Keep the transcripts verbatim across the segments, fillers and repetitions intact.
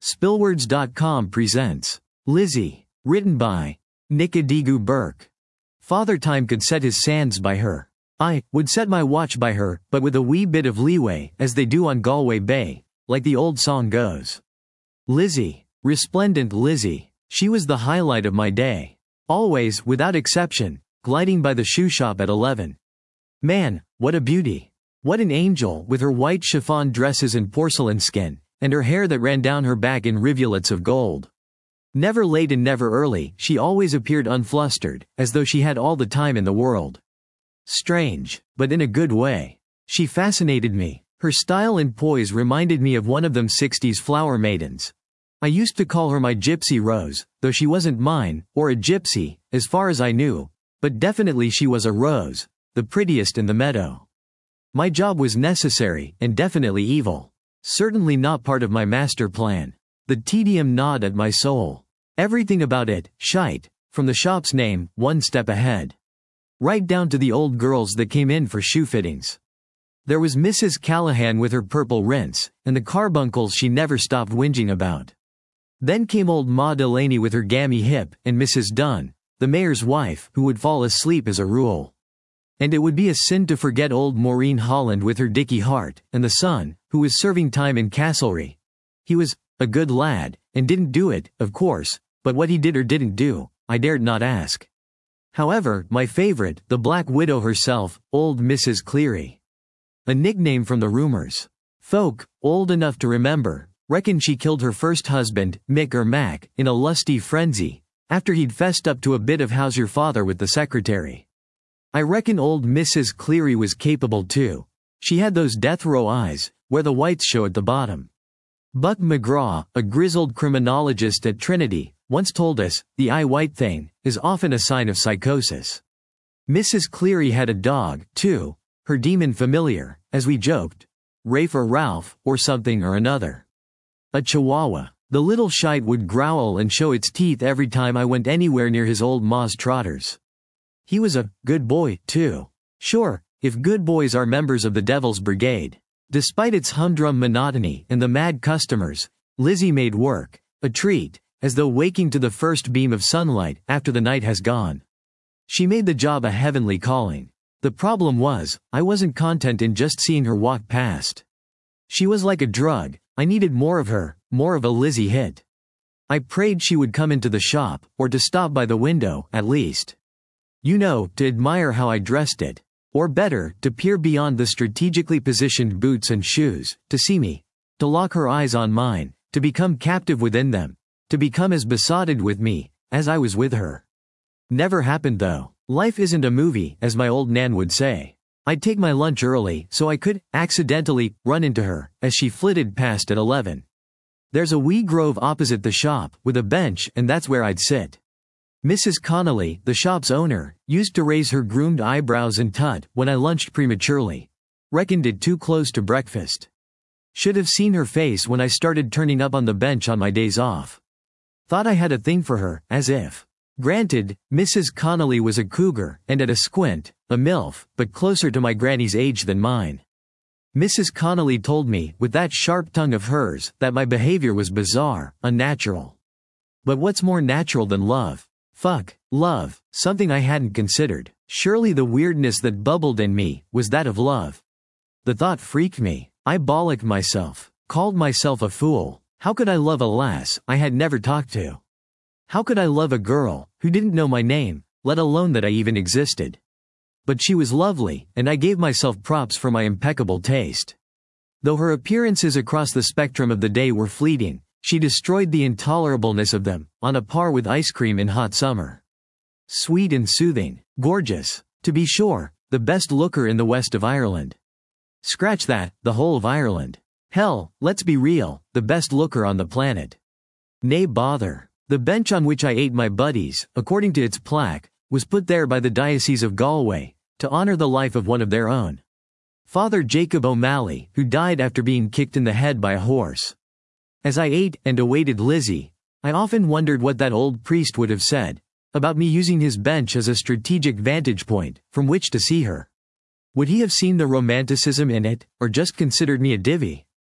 Spillwords dot com presents Lizzie, written by Nicodigu Burke. Father Time could set his sands by her. I would set my watch by her, but with a wee bit of leeway, as they do on Galway Bay, like the old song goes. Lizzie, resplendent Lizzie, she was the highlight of my day. Always, without exception, gliding by the shoe shop at eleven. Man, what a beauty! What an angel, with her white chiffon dresses and porcelain skin, and her hair that ran down her back in rivulets of gold. Never late and never early, she always appeared unflustered, as though she had all the time in the world. Strange, but in a good way. She fascinated me. Her style and poise reminded me of one of them sixties flower maidens. I used to call her my Gypsy Rose, though she wasn't mine, or a gypsy, as far as I knew, but definitely she was a rose, the prettiest in the meadow. My job was necessary, and definitely evil. Certainly not part of my master plan. The tedium gnawed at my soul. Everything about it, shite, from the shop's name, one step ahead. Right down to the old girls that came in for shoe fittings. There was Missus Callahan with her purple rinse, and the carbuncles she never stopped whinging about. Then came old Ma Delaney with her gammy hip, and Missus Dunn, the mayor's wife, who would fall asleep as a rule. And it would be a sin to forget old Maureen Holland with her Dickie Hart, and the son, who was serving time in Castlereagh. He was a good lad, and didn't do it, of course, but what he did or didn't do, I dared not ask. However, my favorite, the Black Widow herself, old Missus Cleary. A nickname from the rumors. Folk, old enough to remember, reckon she killed her first husband, Mick or Mac, in a lusty frenzy, after he'd fessed up to a bit of how's your father with the secretary. I reckon old Missus Cleary was capable too. She had those death row eyes, where the whites show at the bottom. Buck McGraw, a grizzled criminologist at Trinity, once told us, the eye-white thing is often a sign of psychosis. Missus Cleary had a dog, too, her demon familiar, as we joked, Rafe or Ralph, or something or another. A chihuahua. The little shite would growl and show its teeth every time I went anywhere near his old ma's trotters. He was a good boy, too. Sure, if good boys are members of the Devil's Brigade. Despite its humdrum monotony and the mad customers, Lizzie made work a treat, as though waking to the first beam of sunlight after the night has gone. She made the job a heavenly calling. The problem was, I wasn't content in just seeing her walk past. She was like a drug. I needed more of her, more of a Lizzie hit. I prayed she would come into the shop, or to stop by the window, at least. You know, to admire how I dressed it. Or better, to peer beyond the strategically positioned boots and shoes, to see me. To lock her eyes on mine, to become captive within them. To become as besotted with me, as I was with her. Never happened though. Life isn't a movie, as my old Nan would say. I'd take my lunch early, so I could, accidentally, run into her, as she flitted past at eleven. There's a wee grove opposite the shop, with a bench, and that's where I'd sit. Missus Connolly, the shop's owner, used to raise her groomed eyebrows and tut when I lunched prematurely. Reckoned it too close to breakfast. Should have seen her face when I started turning up on the bench on my days off. Thought I had a thing for her, as if. Granted, Missus Connolly was a cougar, and at a squint, a MILF, but closer to my granny's age than mine. Missus Connolly told me, with that sharp tongue of hers, that my behavior was bizarre, unnatural. But what's more natural than love? Fuck, love, something I hadn't considered. Surely the weirdness that bubbled in me was that of love. The thought freaked me. I bollocked myself, called myself a fool. How could I love a lass I had never talked to? How could I love a girl who didn't know my name, let alone that I even existed? But she was lovely, and I gave myself props for my impeccable taste. Though her appearances across the spectrum of the day were fleeting, she destroyed the intolerableness of them, on a par with ice cream in hot summer. Sweet and soothing, gorgeous, to be sure, the best looker in the west of Ireland. Scratch that, the whole of Ireland. Hell, let's be real, the best looker on the planet. Nay bother. The bench on which I ate my buddies, according to its plaque, was put there by the Diocese of Galway, to honor the life of one of their own. Father Jacob O'Malley, who died after being kicked in the head by a horse. As I ate and awaited Lizzie, I often wondered what that old priest would have said, about me using his bench as a strategic vantage point, from which to see her. Would he have seen the romanticism in it, or just considered me a divvy?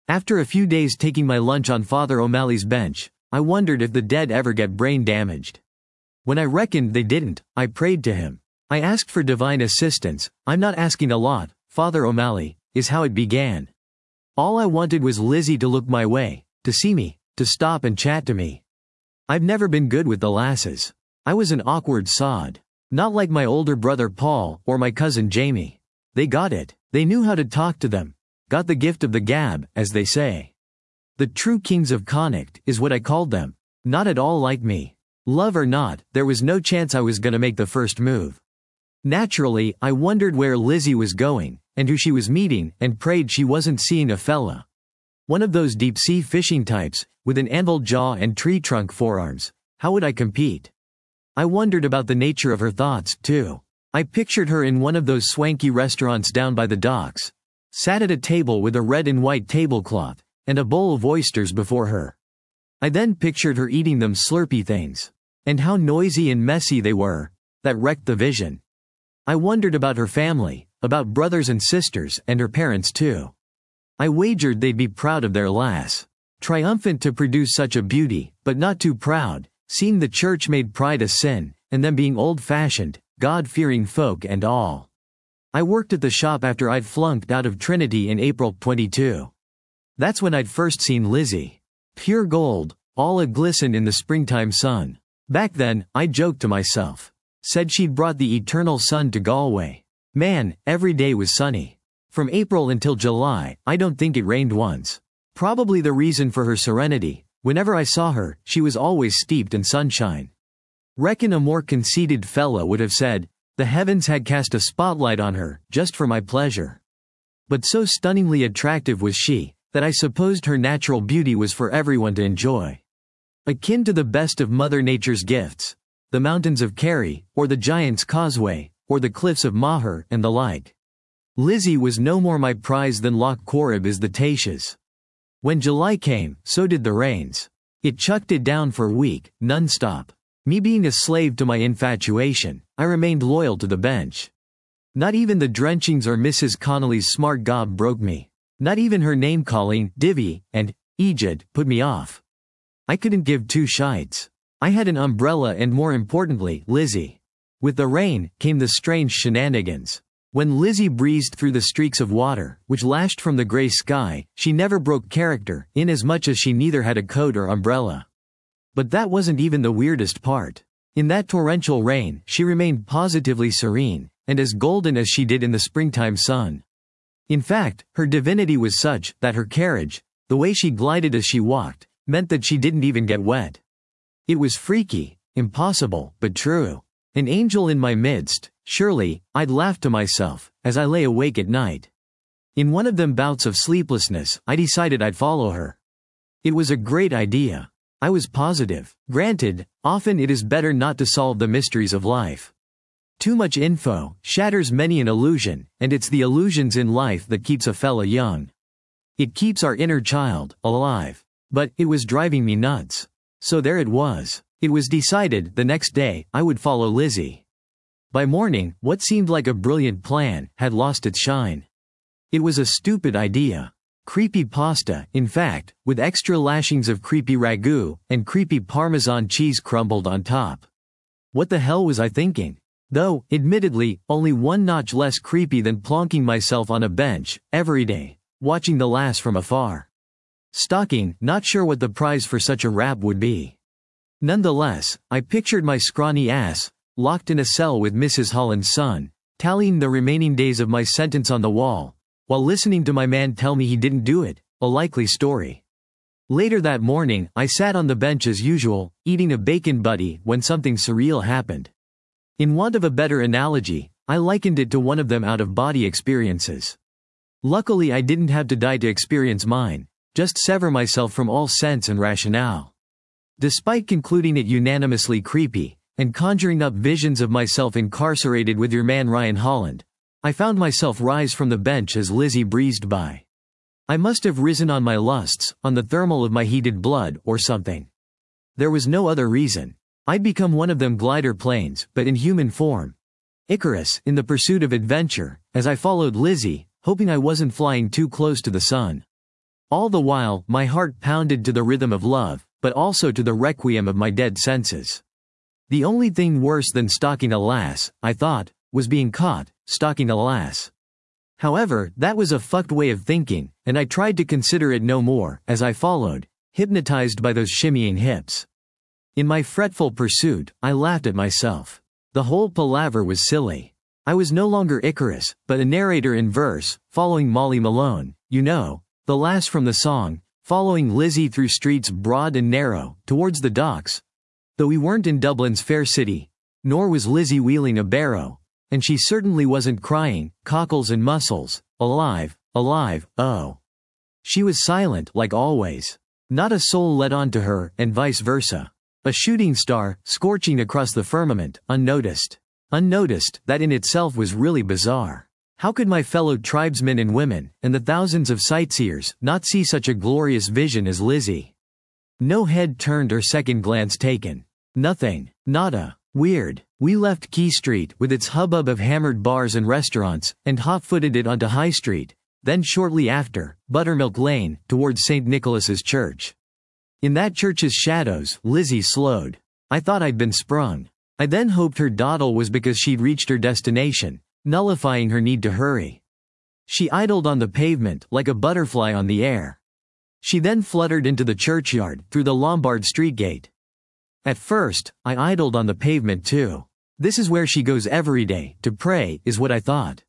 After a few days taking my lunch on Father O'Malley's bench, I wondered if the dead ever get brain damaged. When I reckoned they didn't, I prayed to him. I asked for divine assistance. I'm not asking a lot, Father O'Malley, is how it began. All I wanted was Lizzie to look my way, to see me, to stop and chat to me. I've never been good with the lasses. I was an awkward sod. Not like my older brother Paul or my cousin Jamie. They got it. They knew how to talk to them. Got the gift of the gab, as they say. The true kings of Connacht is what I called them. Not at all like me. Love or not, there was no chance I was gonna make the first move. Naturally, I wondered where Lizzie was going, and who she was meeting, and prayed she wasn't seeing a fella. One of those deep-sea fishing types, with an anvil jaw and tree-trunk forearms. How would I compete? I wondered about the nature of her thoughts, too. I pictured her in one of those swanky restaurants down by the docks. Sat at a table with a red and white tablecloth, and a bowl of oysters before her. I then pictured her eating them slurpy things. And how noisy and messy they were. That wrecked the vision. I wondered about her family, about brothers and sisters, and her parents too. I wagered they'd be proud of their lass. Triumphant to produce such a beauty, but not too proud, seeing the church made pride a sin, and them being old-fashioned, God-fearing folk and all. I worked at the shop after I'd flunked out of Trinity in April twenty-two. That's when I'd first seen Lizzie. Pure gold, all a-glisten in the springtime sun. Back then, I joked to myself. Said she'd brought the eternal sun to Galway. Man, every day was sunny. From April until July, I don't think it rained once. Probably the reason for her serenity. Whenever I saw her, she was always steeped in sunshine. Reckon a more conceited fella would have said, the heavens had cast a spotlight on her, just for my pleasure. But so stunningly attractive was she, that I supposed her natural beauty was for everyone to enjoy. Akin to the best of Mother Nature's gifts. The mountains of Kerry, or the Giant's Causeway, or the cliffs of Maher, and the like. Lizzie was no more my prize than Loch Corrib is the Taitia's. When July came, so did the rains. It chucked it down for a week, non-stop. Me being a slave to my infatuation, I remained loyal to the bench. Not even the drenchings or Missus Connolly's smart gob broke me. Not even her name-calling, divvy, and Ejid, put me off. I couldn't give two shites. I had an umbrella and more importantly, Lizzie. With the rain, came the strange shenanigans. When Lizzie breezed through the streaks of water, which lashed from the grey sky, she never broke character, inasmuch as she neither had a coat or umbrella. But that wasn't even the weirdest part. In that torrential rain, she remained positively serene, and as golden as she did in the springtime sun. In fact, her divinity was such, that her carriage, the way she glided as she walked, meant that she didn't even get wet. It was freaky, impossible, but true. An angel in my midst, surely, I'd laugh to myself, as I lay awake at night. In one of them bouts of sleeplessness, I decided I'd follow her. It was a great idea. I was positive. Granted, often it is better not to solve the mysteries of life. Too much info shatters many an illusion, and it's the illusions in life that keeps a fella young. It keeps our inner child alive. But it was driving me nuts. So there it was. It was decided the next day I would follow Lizzie. By morning, what seemed like a brilliant plan had lost its shine. It was a stupid idea. Creepy pasta, in fact, with extra lashings of creepy ragu and creepy Parmesan cheese crumbled on top. What the hell was I thinking? Though, admittedly, only one notch less creepy than plonking myself on a bench, every day, watching the lass from afar. Stalking, not sure what the prize for such a rap would be. Nonetheless, I pictured my scrawny ass, locked in a cell with Missus Holland's son, tallying the remaining days of my sentence on the wall, while listening to my man tell me he didn't do it, a likely story. Later that morning, I sat on the bench as usual, eating a bacon butty when something surreal happened. In want of a better analogy, I likened it to one of them out-of-body experiences. Luckily I didn't have to die to experience mine, just sever myself from all sense and rationale. Despite concluding it unanimously creepy, and conjuring up visions of myself incarcerated with your man Ryan Holland, I found myself rise from the bench as Lizzie breezed by. I must have risen on my lusts, on the thermal of my heated blood, or something. There was no other reason. I'd become one of them glider planes, but in human form. Icarus, in the pursuit of adventure, as I followed Lizzie, hoping I wasn't flying too close to the sun. All the while, my heart pounded to the rhythm of love, but also to the requiem of my dead senses. The only thing worse than stalking a lass, I thought, was being caught, stalking a lass. However, that was a fucked way of thinking, and I tried to consider it no more, as I followed, hypnotized by those shimmying hips. In my fretful pursuit, I laughed at myself. The whole palaver was silly. I was no longer Icarus, but a narrator in verse, following Molly Malone, you know, the lass from the song, following Lizzie through streets broad and narrow, towards the docks. Though we weren't in Dublin's fair city, nor was Lizzie wheeling a barrow, and she certainly wasn't crying, cockles and muscles, alive, alive, oh. She was silent, like always. Not a soul led on to her, and vice versa. A shooting star, scorching across the firmament, unnoticed. Unnoticed, that in itself was really bizarre. How could my fellow tribesmen and women, and the thousands of sightseers, not see such a glorious vision as Lizzie? No head turned or second glance taken. Nothing. Nada. Weird. We left Quay Street, with its hubbub of hammered bars and restaurants, and hot-footed it onto High Street, then shortly after, Buttermilk Lane, towards Saint Nicholas's Church. In that church's shadows, Lizzie slowed. I thought I'd been sprung. I then hoped her dawdle was because she'd reached her destination, nullifying her need to hurry. She idled on the pavement, like a butterfly on the air. She then fluttered into the churchyard, through the Lombard Street gate. At first, I idled on the pavement too. This is where she goes every day, to pray, is what I thought.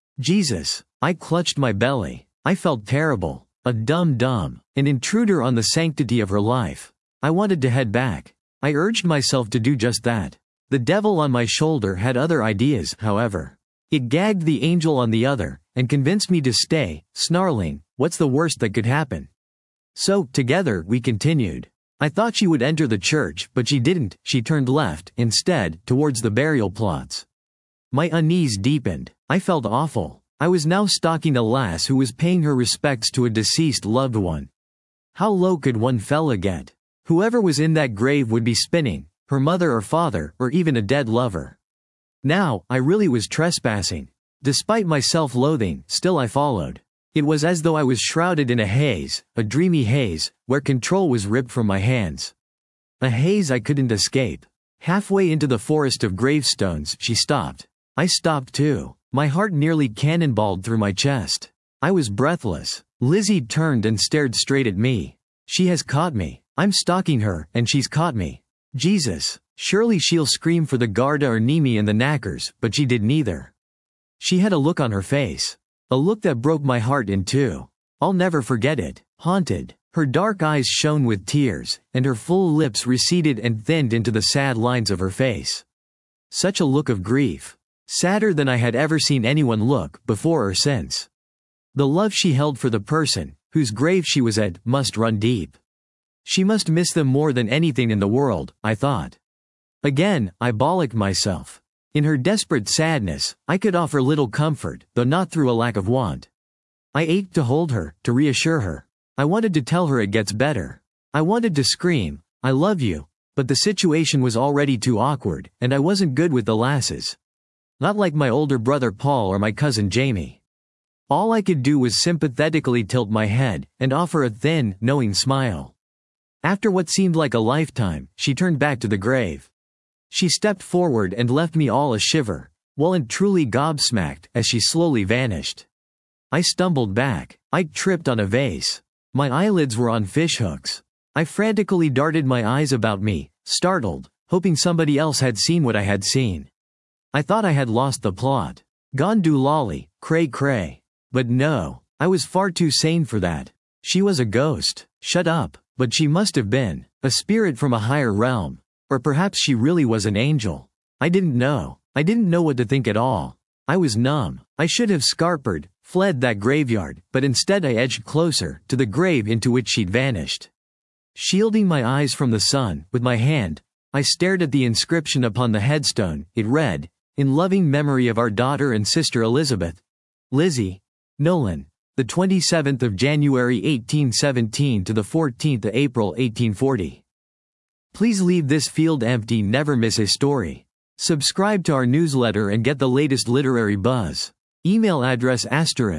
Jesus. I clutched my belly. I felt terrible. A dum-dum. An intruder on the sanctity of her life. I wanted to head back. I urged myself to do just that. The devil on my shoulder had other ideas, however. It gagged the angel on the other, and convinced me to stay, snarling, what's the worst that could happen? So, together, we continued. I thought she would enter the church, but she didn't. She turned left, instead, towards the burial plots. My unease deepened. I felt awful. I was now stalking a lass who was paying her respects to a deceased loved one. How low could one fella get? Whoever was in that grave would be spinning, her mother or father, or even a dead lover. Now, I really was trespassing. Despite my self-loathing, still I followed. It was as though I was shrouded in a haze, a dreamy haze, where control was ripped from my hands. A haze I couldn't escape. Halfway into the forest of gravestones, she stopped. I stopped too. My heart nearly cannonballed through my chest. I was breathless. Lizzie turned and stared straight at me. She has caught me. I'm stalking her, and she's caught me. Jesus. Surely she'll scream for the Garda or Nemi and the knackers, but she did neither. She had a look on her face. A look that broke my heart in two. I'll never forget it. Haunted. Her dark eyes shone with tears, and her full lips receded and thinned into the sad lines of her face. Such a look of grief. Sadder than I had ever seen anyone look, before or since. The love she held for the person, whose grave she was at, must run deep. She must miss them more than anything in the world, I thought. Again, I bollocked myself. In her desperate sadness, I could offer little comfort, though not through a lack of want. I ached to hold her, to reassure her. I wanted to tell her it gets better. I wanted to scream, I love you, but the situation was already too awkward, and I wasn't good with the lasses. Not like my older brother Paul or my cousin Jamie. All I could do was sympathetically tilt my head, and offer a thin, knowing smile. After what seemed like a lifetime, she turned back to the grave. She stepped forward and left me all a shiver, well and truly gobsmacked, as she slowly vanished. I stumbled back. I tripped on a vase. My eyelids were on fishhooks. I frantically darted my eyes about me, startled, hoping somebody else had seen what I had seen. I thought I had lost the plot. Gone do lolly, cray cray. But no, I was far too sane for that. She was a ghost. Shut up. But she must have been. A spirit from a higher realm. Or perhaps she really was an angel. I didn't know. I didn't know what to think at all. I was numb. I should have scarpered, fled that graveyard, but instead I edged closer, to the grave into which she'd vanished. Shielding my eyes from the sun, with my hand, I stared at the inscription upon the headstone. It read, in loving memory of our daughter and sister Elizabeth, Lizzie Nolan, the twenty-seventh of January eighteen seventeen to the fourteenth of April eighteen forty. Please leave this field empty, never miss a story. Subscribe to our newsletter and get the latest literary buzz. Email address asterisk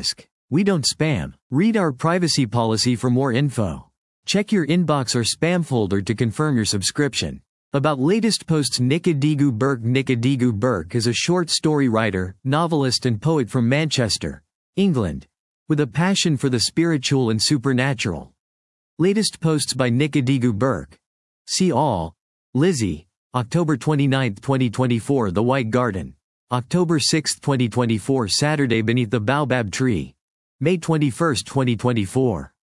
We don't spam. Read our privacy policy for more info. Check your inbox or spam folder to confirm your subscription. About latest posts. Nicadigu Burke. Nicadigu Burke is a short story writer, novelist and poet from Manchester, England, with a passion for the spiritual and supernatural. Latest posts by Nicadigu Burke. See all. Lizzie. October twenty-ninth, twenty twenty-four. The White Garden. October sixth, twenty twenty-four. Saturday beneath the baobab tree. May twenty-first, twenty twenty-four.